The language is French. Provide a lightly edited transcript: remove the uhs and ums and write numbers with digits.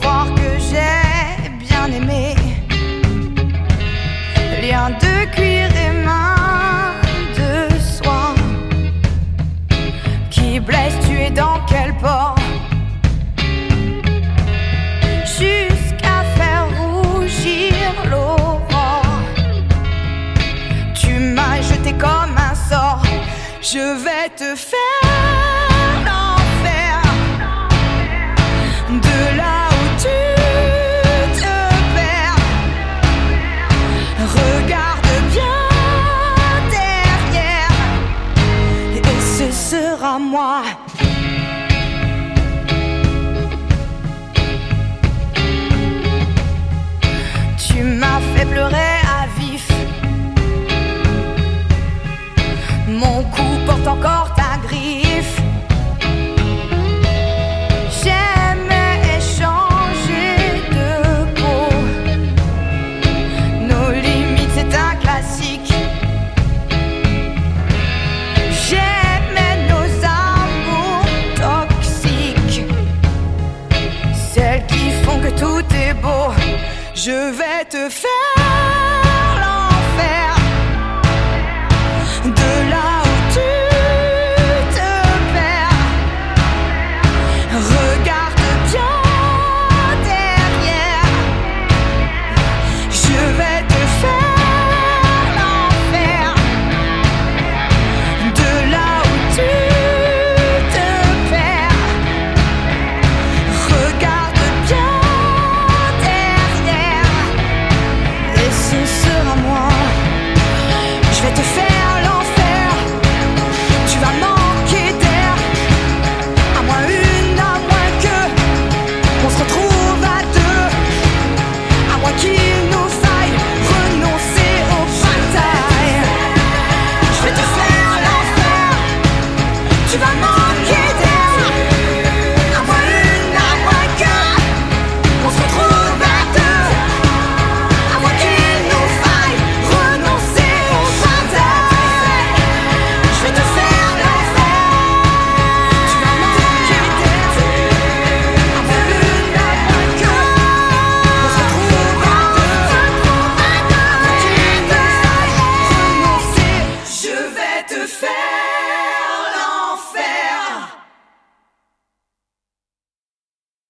croire que j'ai bien aimé. Lien de cuir et main de soie qui blesse, tu es dans quel port? Jusqu'à faire rougir l'aurore. Tu m'as jeté comme un sort. Je vais te faire l'enfer. De là où tu te perds, regarde bien derrière, et ce sera moi. Tu m'as fait pleurer à vif. Mon cou porte encore ta griffe. J'aimais échanger de peau. Nos limites, c'est un classique. J'aimais nos amours toxiques, celles qui font que tout est beau. Je vais te faire